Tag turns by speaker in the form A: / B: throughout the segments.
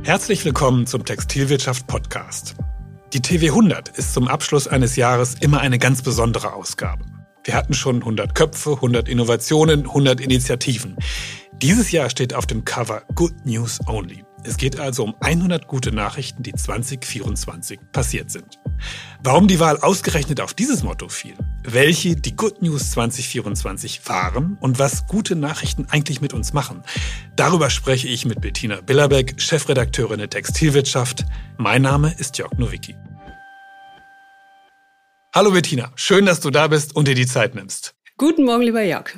A: Herzlich willkommen zum Textilwirtschaft-Podcast. Die TW 100 ist zum Abschluss eines Jahres immer eine ganz besondere Ausgabe. Wir hatten schon 100 Köpfe, 100 Innovationen, 100 Initiativen. Dieses Jahr steht auf dem Cover Good News Only. Es geht also um 100 gute Nachrichten, die 2024 passiert sind. Warum die Wahl ausgerechnet auf dieses Motto fiel, welche die Good News 2024 waren und was gute Nachrichten eigentlich mit uns machen, darüber spreche ich mit Bettina Billerbeck, Chefredakteurin der Textilwirtschaft. Mein Name ist Jörg Nowicki. Hallo Bettina, schön, dass du da bist und dir die Zeit nimmst.
B: Guten Morgen, lieber Jörg.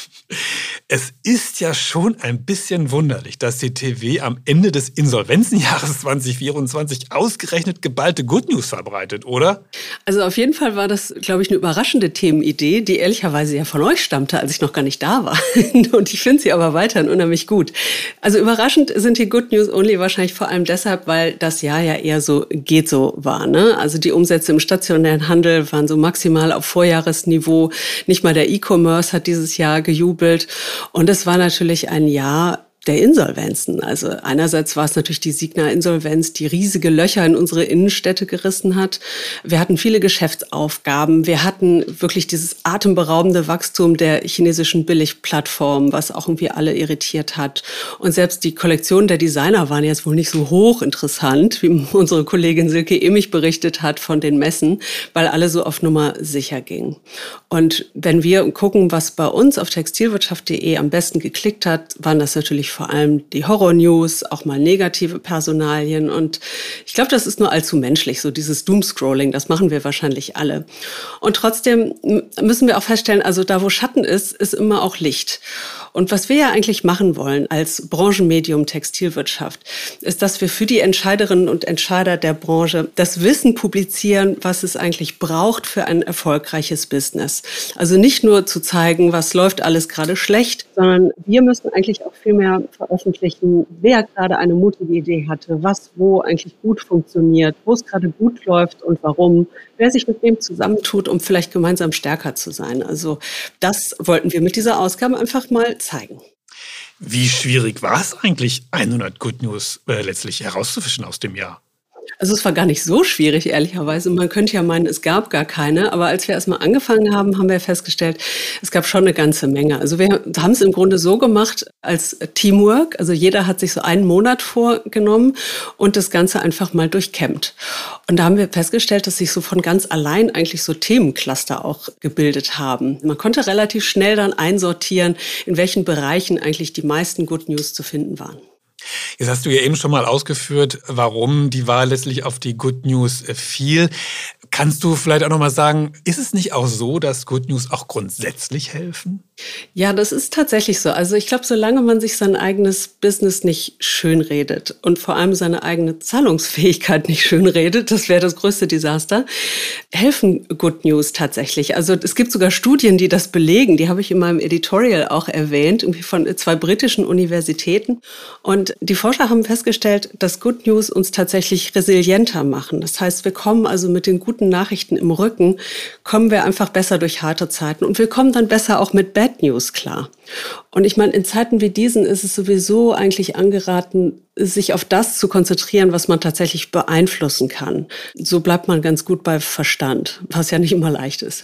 A: Es ist ja schon ein bisschen wunderlich, dass die TW am Ende des Insolvenzenjahres 2024 ausgerechnet geballte Good News verbreitet, oder?
B: Also auf jeden Fall war das, glaube ich, eine überraschende Themenidee, die ehrlicherweise ja von euch stammte, als ich noch gar nicht da war. Und ich finde sie aber weiterhin unheimlich gut. Also überraschend sind die Good News Only wahrscheinlich vor allem deshalb, weil das Jahr ja eher so geht so war, ne? Also die Umsätze im stationären Handel waren so maximal auf Vorjahresniveau. Nicht mal der E-Commerce hat dieses Jahr gejubelt. Und es war natürlich ein Jahr der Insolvenzen. Also einerseits war es natürlich die Signa-Insolvenz, die riesige Löcher in unsere Innenstädte gerissen hat. Wir hatten viele Geschäftsaufgaben. Wir hatten wirklich dieses atemberaubende Wachstum der chinesischen Billigplattformen, was auch irgendwie alle irritiert hat. Und selbst die Kollektionen der Designer waren jetzt wohl nicht so hochinteressant, wie unsere Kollegin Silke Emich berichtet hat von den Messen, weil alle so auf Nummer sicher gingen. Und wenn wir gucken, was bei uns auf textilwirtschaft.de am besten geklickt hat, waren das natürlich vor allem die Horror-News, auch mal negative Personalien. Und ich glaube, das ist nur allzu menschlich, so dieses Doomscrolling, das machen wir wahrscheinlich alle. Und trotzdem müssen wir auch feststellen, also da, wo Schatten ist, ist immer auch Licht. Und was wir ja eigentlich machen wollen als Branchenmedium Textilwirtschaft, ist, dass wir für die Entscheiderinnen und Entscheider der Branche das Wissen publizieren, was es eigentlich braucht für ein erfolgreiches Business. Also nicht nur zu zeigen, was läuft alles gerade schlecht, sondern wir müssen eigentlich auch viel mehr veröffentlichen, wer gerade eine mutige Idee hatte, was wo eigentlich gut funktioniert, wo es gerade gut läuft und warum, wer sich mit wem zusammentut, um vielleicht gemeinsam stärker zu sein. Also das wollten wir mit dieser Ausgabe einfach mal zeigen.
A: Wie schwierig war es eigentlich, 100 Good News letztlich herauszufischen aus dem Jahr?
B: Also es war gar nicht so schwierig, ehrlicherweise. Man könnte ja meinen, es gab gar keine. Aber als wir erstmal angefangen haben, haben wir festgestellt, es gab schon eine ganze Menge. Also wir haben es im Grunde so gemacht als Teamwork. Also jeder hat sich so einen Monat vorgenommen und das Ganze einfach mal durchkämmt. Und da haben wir festgestellt, dass sich so von ganz allein eigentlich so Themencluster auch gebildet haben. Man konnte relativ schnell dann einsortieren, in welchen Bereichen eigentlich die meisten Good News zu finden waren.
A: Jetzt hast du ja eben schon mal ausgeführt, warum die Wahl letztlich auf die Good News fiel. Kannst du vielleicht auch noch mal sagen, ist es nicht auch so, dass Good News auch grundsätzlich helfen?
B: Ja, das ist tatsächlich so. Also ich glaube, solange man sich sein eigenes Business nicht schönredet und vor allem seine eigene Zahlungsfähigkeit nicht schönredet, das wäre das größte Desaster, helfen Good News tatsächlich. Also es gibt sogar Studien, die das belegen. Die habe ich in meinem Editorial auch erwähnt, irgendwie von 2 britischen Universitäten. Und die Forscher haben festgestellt, dass Good News uns tatsächlich resilienter machen. Das heißt, wir kommen also mit den guten Nachrichten im Rücken, kommen wir einfach besser durch harte Zeiten. Und wir kommen dann besser auch mit Bad News klar. Und ich meine, in Zeiten wie diesen ist es sowieso eigentlich angeraten, sich auf das zu konzentrieren, was man tatsächlich beeinflussen kann. So bleibt man ganz gut bei Verstand, was ja nicht immer leicht ist.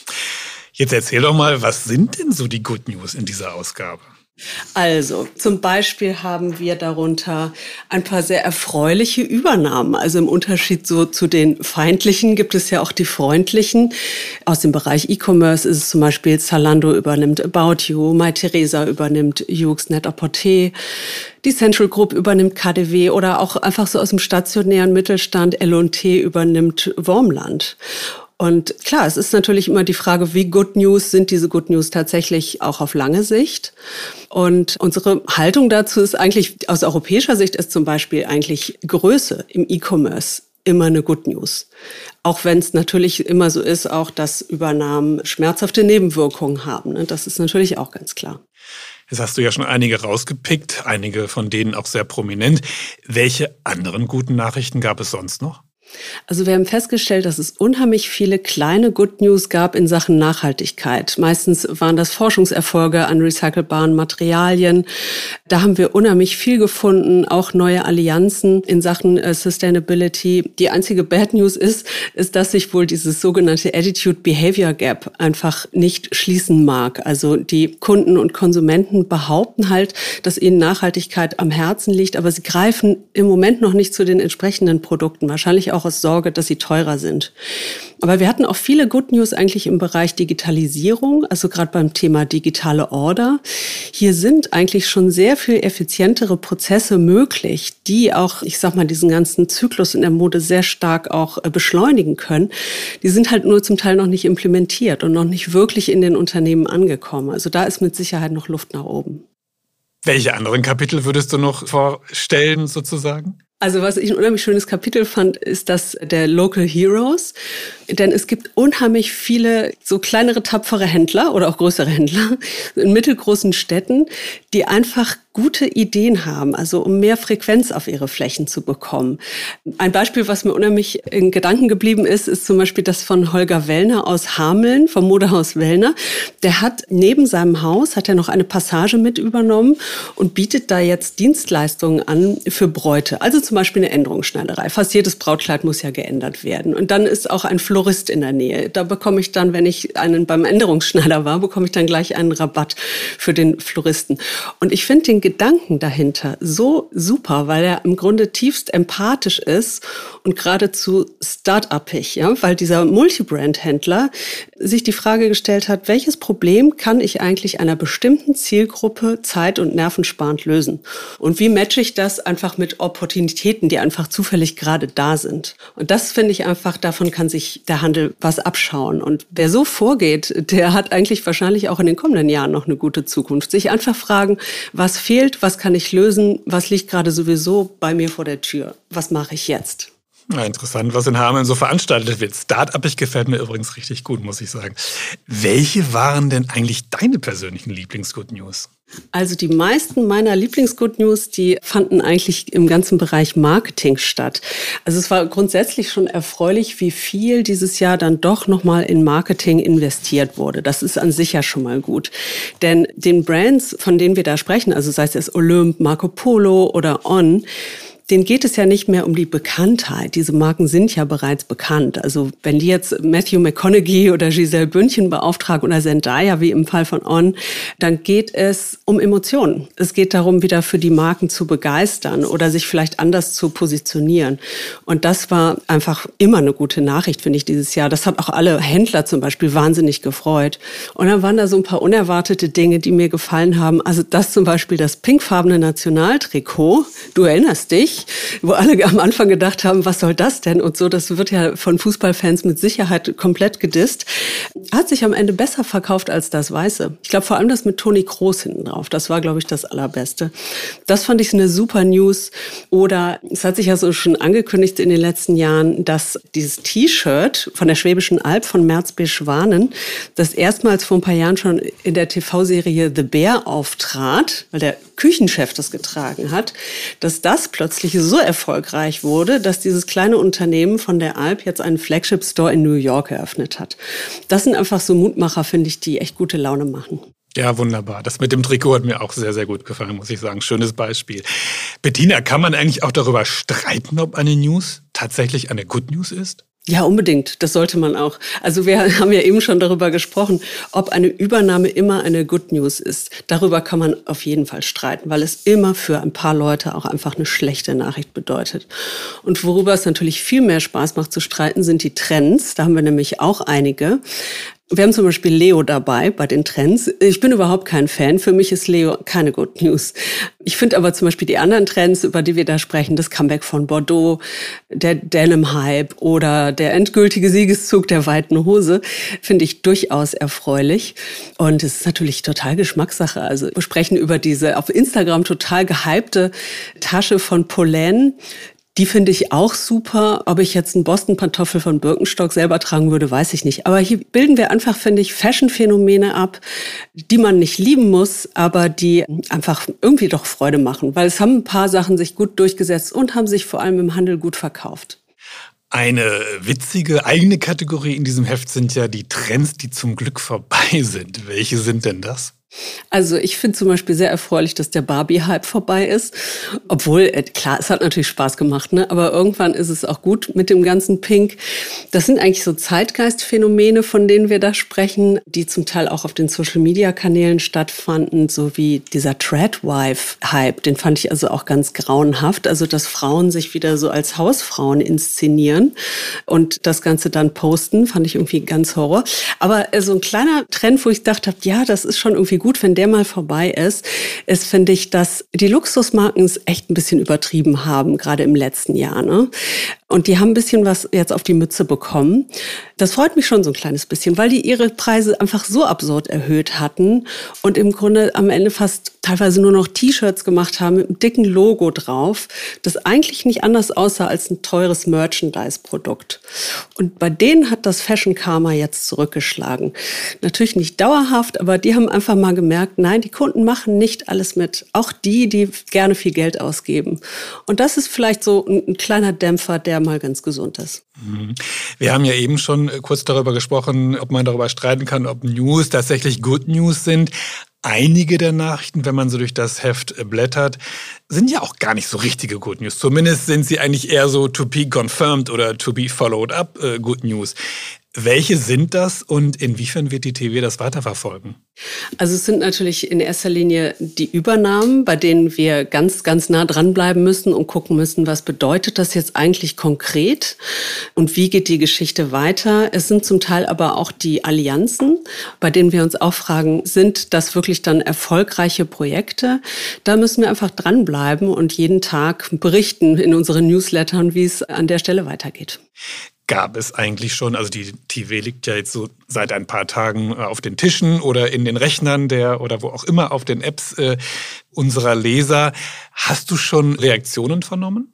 A: Jetzt erzähl doch mal, was sind denn so die Good News in dieser Ausgabe?
B: Also, zum Beispiel haben wir darunter ein paar sehr erfreuliche Übernahmen. Also im Unterschied so zu den feindlichen gibt es ja auch die freundlichen. Aus dem Bereich E-Commerce ist es zum Beispiel Zalando übernimmt About You, Mytheresa übernimmt Yoox Net-a-Porter, die Central Group übernimmt KaDeWe oder auch einfach so aus dem stationären Mittelstand L&T übernimmt Wormland. Und klar, es ist natürlich immer die Frage, wie Good News sind diese Good News tatsächlich auch auf lange Sicht. Und unsere Haltung dazu ist eigentlich, aus europäischer Sicht ist zum Beispiel eigentlich Größe im E-Commerce immer eine Good News. Auch wenn es natürlich immer so ist, auch dass Übernahmen schmerzhafte Nebenwirkungen haben. Ne? Das ist natürlich auch ganz klar.
A: Jetzt hast du ja schon einige rausgepickt, einige von denen auch sehr prominent. Welche anderen guten Nachrichten gab es sonst noch?
B: Also wir haben festgestellt, dass es unheimlich viele kleine Good News gab in Sachen Nachhaltigkeit. Meistens waren das Forschungserfolge an recycelbaren Materialien. Da haben wir unheimlich viel gefunden, auch neue Allianzen in Sachen Sustainability. Die einzige Bad News ist, dass sich wohl dieses sogenannte Attitude-Behavior Gap einfach nicht schließen mag. Also die Kunden und Konsumenten behaupten halt, dass ihnen Nachhaltigkeit am Herzen liegt, aber sie greifen im Moment noch nicht zu den entsprechenden Produkten. Wahrscheinlich auch aus Sorge, dass sie teurer sind. Aber wir hatten auch viele Good News eigentlich im Bereich Digitalisierung, also gerade beim Thema digitale Order. Hier sind eigentlich schon sehr viel effizientere Prozesse möglich, die auch, ich sag mal, diesen ganzen Zyklus in der Mode sehr stark auch beschleunigen können. Die sind halt nur zum Teil noch nicht implementiert und noch nicht wirklich in den Unternehmen angekommen. Also da ist mit Sicherheit noch Luft nach oben.
A: Welche anderen Kapitel würdest du noch vorstellen, sozusagen?
B: Also was ich ein unheimlich schönes Kapitel fand, ist das der Local Heroes. Denn es gibt unheimlich viele so kleinere, tapfere Händler oder auch größere Händler in mittelgroßen Städten, die einfach gute Ideen haben, also um mehr Frequenz auf ihre Flächen zu bekommen. Ein Beispiel, was mir unheimlich in Gedanken geblieben ist zum Beispiel das von Holger Wellner aus Hameln, vom Modehaus Wellner. Der hat neben seinem Haus, hat er noch eine Passage mit übernommen und bietet da jetzt Dienstleistungen an für Bräute. Also zum Beispiel eine Änderungsschneiderei. Fast jedes Brautkleid muss ja geändert werden. Und dann ist auch ein Florist in der Nähe. Da bekomme ich dann, wenn ich beim Änderungsschneider war, bekomme ich dann gleich einen Rabatt für den Floristen. Und ich finde den Gedanken dahinter so super, weil er im Grunde tiefst empathisch ist und geradezu start-upig, ja? Weil dieser Multibrand-Händler sich die Frage gestellt hat, welches Problem kann ich eigentlich einer bestimmten Zielgruppe zeit- und nervensparend lösen? Und wie matche ich das einfach mit Opportunitäten, die einfach zufällig gerade da sind? Und das finde ich einfach, davon kann sich der Handel was abschauen. Und wer so vorgeht, der hat eigentlich wahrscheinlich auch in den kommenden Jahren noch eine gute Zukunft. Sich einfach fragen, was fehlt, was kann ich lösen, was liegt gerade sowieso bei mir vor der Tür? Was mache ich jetzt?
A: Ja, interessant, was in Hameln so veranstaltet wird. Start-upig gefällt mir übrigens richtig gut, muss ich sagen. Welche waren denn eigentlich deine persönlichen Lieblings-Good News?
B: Also die meisten meiner Lieblings-Good News, die fanden eigentlich im ganzen Bereich Marketing statt. Also es war grundsätzlich schon erfreulich, wie viel dieses Jahr dann doch nochmal in Marketing investiert wurde. Das ist an sich ja schon mal gut. Denn den Brands, von denen wir da sprechen, also sei es jetzt Olymp, Marco Polo oder On, denen geht es ja nicht mehr um die Bekanntheit. Diese Marken sind ja bereits bekannt. Also wenn die jetzt Matthew McConaughey oder Giselle Bündchen beauftragen oder Zendaya, wie im Fall von On, dann geht es um Emotionen. Es geht darum, wieder für die Marken zu begeistern oder sich vielleicht anders zu positionieren. Und das war einfach immer eine gute Nachricht, finde ich, dieses Jahr. Das hat auch alle Händler zum Beispiel wahnsinnig gefreut. Und dann waren da so ein paar unerwartete Dinge, die mir gefallen haben. Also das zum Beispiel das pinkfarbene Nationaltrikot. Du erinnerst dich, wo alle am Anfang gedacht haben, was soll das denn? Und so, das wird ja von Fußballfans mit Sicherheit komplett gedisst. Hat sich am Ende besser verkauft als das Weiße. Ich glaube, vor allem das mit Toni Kroos hinten drauf. Das war, glaube ich, das Allerbeste. Das fand ich eine super News. Oder es hat sich ja so schon angekündigt in den letzten Jahren, dass dieses T-Shirt von der Schwäbischen Alb von Merz B. Schwanen, das erstmals vor ein paar Jahren schon in der TV-Serie The Bear auftrat, weil der Küchenchef das getragen hat, dass das plötzlich so erfolgreich wurde, dass dieses kleine Unternehmen von der Alp jetzt einen Flagship-Store in New York eröffnet hat. Das sind einfach so Mutmacher, finde ich, die echt gute Laune machen.
A: Ja, wunderbar. Das mit dem Trikot hat mir auch sehr, sehr gut gefallen, muss ich sagen. Schönes Beispiel. Bettina, kann man eigentlich auch darüber streiten, ob eine News tatsächlich eine Good News ist?
B: Ja, unbedingt. Das sollte man auch. Also wir haben ja eben schon darüber gesprochen, ob eine Übernahme immer eine Good News ist. Darüber kann man auf jeden Fall streiten, weil es immer für ein paar Leute auch einfach eine schlechte Nachricht bedeutet. Und worüber es natürlich viel mehr Spaß macht zu streiten, sind die Trends. Da haben wir nämlich auch einige. Wir haben zum Beispiel Leo dabei bei den Trends. Ich bin überhaupt kein Fan. Für mich ist Leo keine Good News. Ich finde aber zum Beispiel die anderen Trends, über die wir da sprechen, das Comeback von Bordeaux, der Denim-Hype oder der endgültige Siegeszug der weiten Hose, finde ich durchaus erfreulich. Und es ist natürlich total Geschmackssache. Also wir sprechen über diese auf Instagram total gehypte Tasche von Polène. Die finde ich auch super. Ob ich jetzt einen Boston-Pantoffel von Birkenstock selber tragen würde, weiß ich nicht. Aber hier bilden wir einfach, finde ich, Fashion-Phänomene ab, die man nicht lieben muss, aber die einfach irgendwie doch Freude machen. Weil es haben ein paar Sachen sich gut durchgesetzt und haben sich vor allem im Handel gut verkauft.
A: Eine witzige eigene Kategorie in diesem Heft sind ja die Trends, die zum Glück vorbei sind. Welche sind denn das?
B: Also ich finde zum Beispiel sehr erfreulich, dass der Barbie-Hype vorbei ist. Obwohl, klar, es hat natürlich Spaß gemacht, ne? Aber irgendwann ist es auch gut mit dem ganzen Pink. Das sind eigentlich so Zeitgeistphänomene, von denen wir da sprechen, die zum Teil auch auf den Social-Media-Kanälen stattfanden, so wie dieser Tradwife-Hype. Den fand ich also auch ganz grauenhaft. Also dass Frauen sich wieder so als Hausfrauen inszenieren und das Ganze dann posten, fand ich irgendwie ganz Horror. Aber so ein kleiner Trend, wo ich gedacht habe, ja, das ist schon irgendwie gut, wenn der mal vorbei ist, finde ich, dass die Luxusmarken es echt ein bisschen übertrieben haben, gerade im letzten Jahr, ne? Und die haben ein bisschen was jetzt auf die Mütze bekommen. Das freut mich schon so ein kleines bisschen, weil die ihre Preise einfach so absurd erhöht hatten und im Grunde am Ende fast teilweise nur noch T-Shirts gemacht haben mit einem dicken Logo drauf, das eigentlich nicht anders aussah als ein teures Merchandise-Produkt. Und bei denen hat das Fashion Karma jetzt zurückgeschlagen. Natürlich nicht dauerhaft, aber die haben einfach mal gemerkt, nein, die Kunden machen nicht alles mit. Auch die gerne viel Geld ausgeben. Und das ist vielleicht so ein kleiner Dämpfer, der mal ganz gesund ist.
A: Wir haben ja eben schon kurz darüber gesprochen, ob man darüber streiten kann, ob News tatsächlich Good News sind. Einige der Nachrichten, wenn man so durch das Heft blättert, sind ja auch gar nicht so richtige Good News. Zumindest sind sie eigentlich eher so to be confirmed oder to be followed up Good News. Welche sind das und inwiefern wird die TV das weiterverfolgen?
B: Also es sind natürlich in erster Linie die Übernahmen, bei denen wir ganz, ganz nah dranbleiben müssen und gucken müssen, was bedeutet das jetzt eigentlich konkret und wie geht die Geschichte weiter. Es sind zum Teil aber auch die Allianzen, bei denen wir uns auch fragen, sind das wirklich dann erfolgreiche Projekte? Da müssen wir einfach dranbleiben und jeden Tag berichten in unseren Newslettern, wie es an der Stelle weitergeht.
A: Gab es eigentlich schon, also die TV liegt ja jetzt so seit ein paar Tagen auf den Tischen oder in den Rechnern oder wo auch immer auf den Apps unserer Leser. Hast du schon Reaktionen vernommen?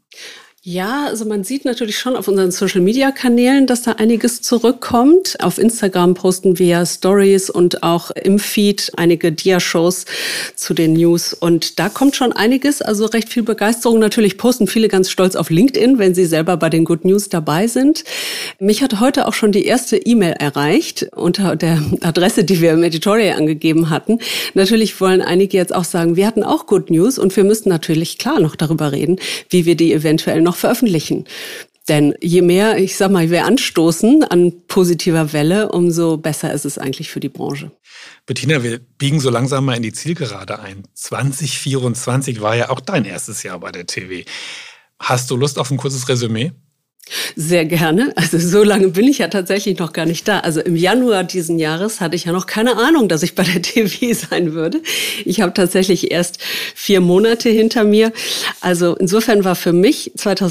B: Ja, also man sieht natürlich schon auf unseren Social-Media-Kanälen, dass da einiges zurückkommt. Auf Instagram posten wir Stories und auch im Feed einige Dia-Shows zu den News. Und da kommt schon einiges, also recht viel Begeisterung. Natürlich posten viele ganz stolz auf LinkedIn, wenn sie selber bei den Good News dabei sind. Mich hat heute auch schon die erste E-Mail erreicht unter der Adresse, die wir im Editorial angegeben hatten. Natürlich wollen einige jetzt auch sagen, wir hatten auch Good News und wir müssten natürlich klar noch darüber reden, wie wir die eventuell noch veröffentlichen. Denn je mehr, ich sag mal, wir anstoßen an positiver Welle, umso besser ist es eigentlich für die Branche.
A: Bettina, wir biegen so langsam mal in die Zielgerade ein. 2024 war ja auch dein erstes Jahr bei der TV. Hast du Lust auf ein kurzes Resümee?
B: Sehr gerne. Also so lange bin ich ja tatsächlich noch gar nicht da. Also im Januar diesen Jahres hatte ich ja noch keine Ahnung, dass ich bei der TV sein würde. Ich habe tatsächlich erst 4 Monate hinter mir. Also insofern war für mich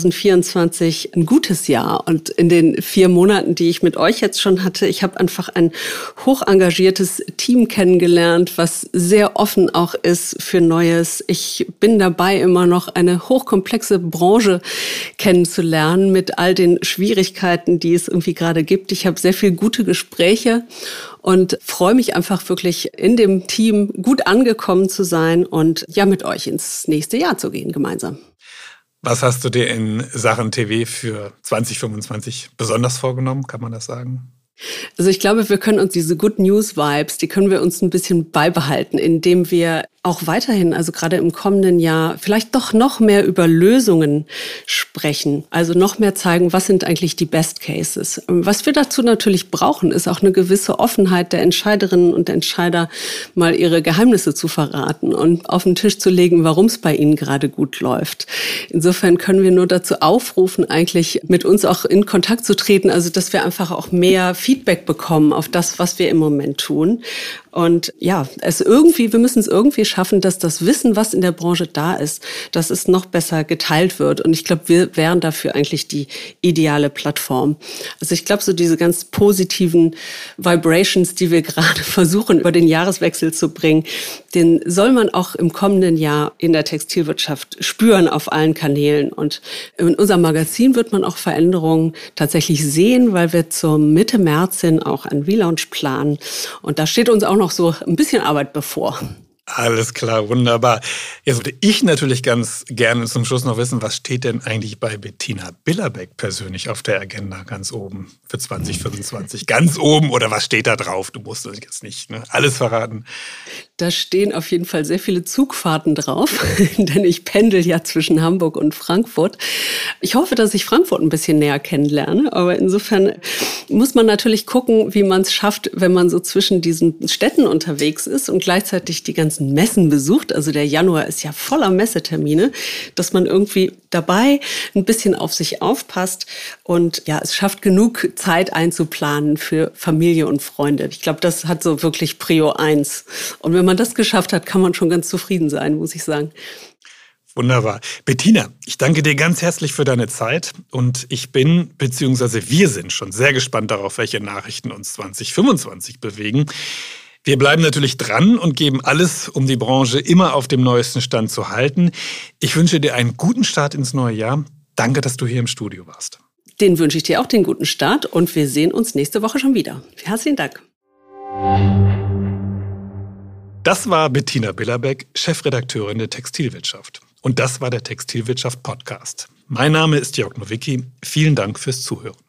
B: 2024 ein gutes Jahr. Und in den 4 Monaten, die ich mit euch jetzt schon hatte, ich habe einfach ein hoch engagiertes Team kennengelernt, was sehr offen auch ist für Neues. Ich bin dabei, immer noch eine hochkomplexe Branche kennenzulernen mit all den Schwierigkeiten, die es irgendwie gerade gibt. Ich habe sehr viele gute Gespräche und freue mich einfach wirklich in dem Team gut angekommen zu sein und ja mit euch ins nächste Jahr zu gehen gemeinsam.
A: Was hast du dir in Sachen TV für 2025 besonders vorgenommen, kann man das sagen?
B: Also ich glaube, wir können uns diese Good News Vibes, die können wir uns ein bisschen beibehalten, indem wir auch weiterhin, also gerade im kommenden Jahr, vielleicht doch noch mehr über Lösungen sprechen. Also noch mehr zeigen, was sind eigentlich die Best Cases. Was wir dazu natürlich brauchen, ist auch eine gewisse Offenheit der Entscheiderinnen und Entscheider, mal ihre Geheimnisse zu verraten und auf den Tisch zu legen, warum es bei ihnen gerade gut läuft. Insofern können wir nur dazu aufrufen, eigentlich mit uns auch in Kontakt zu treten, also dass wir einfach auch mehr Feedback bekommen auf das, was wir im Moment tun. Und ja, wir müssen es irgendwie schaffen, dass das Wissen, was in der Branche da ist, dass es noch besser geteilt wird. Und ich glaube, wir wären dafür eigentlich die ideale Plattform. Also ich glaube, so diese ganz positiven Vibrations, die wir gerade versuchen, über den Jahreswechsel zu bringen, den soll man auch im kommenden Jahr in der Textilwirtschaft spüren auf allen Kanälen. Und in unserem Magazin wird man auch Veränderungen tatsächlich sehen, weil wir zur Mitte März hin auch einen Relaunch planen. Und da steht uns auch noch so ein bisschen Arbeit bevor.
A: Alles klar, wunderbar. Jetzt würde ich natürlich ganz gerne zum Schluss noch wissen, was steht denn eigentlich bei Bettina Billerbeck persönlich auf der Agenda ganz oben für 2025? Ganz oben oder was steht da drauf? Du musst uns jetzt nicht alles verraten.
B: Da stehen auf jeden Fall sehr viele Zugfahrten drauf, denn ich pendel ja zwischen Hamburg und Frankfurt. Ich hoffe, dass ich Frankfurt ein bisschen näher kennenlerne, aber insofern muss man natürlich gucken, wie man es schafft, wenn man so zwischen diesen Städten unterwegs ist und gleichzeitig die ganzen Messen besucht. Also der Januar ist ja voller Messetermine, dass man irgendwie dabei ein bisschen auf sich aufpasst und ja, es schafft genug Zeit einzuplanen für Familie und Freunde. Ich glaube, das hat so wirklich Prio 1. Und wenn man das geschafft hat, kann man schon ganz zufrieden sein, muss ich sagen.
A: Wunderbar. Bettina, ich danke dir ganz herzlich für deine Zeit und ich bin, beziehungsweise wir sind schon sehr gespannt darauf, welche Nachrichten uns 2025 bewegen. Wir bleiben natürlich dran und geben alles, um die Branche immer auf dem neuesten Stand zu halten. Ich wünsche dir einen guten Start ins neue Jahr. Danke, dass du hier im Studio warst.
B: Den wünsche ich dir auch, den guten Start, und wir sehen uns nächste Woche schon wieder. Herzlichen Dank.
A: Das war Bettina Billerbeck, Chefredakteurin der Textilwirtschaft. Und das war der Textilwirtschaft Podcast. Mein Name ist Jörg Nowicki. Vielen Dank fürs Zuhören.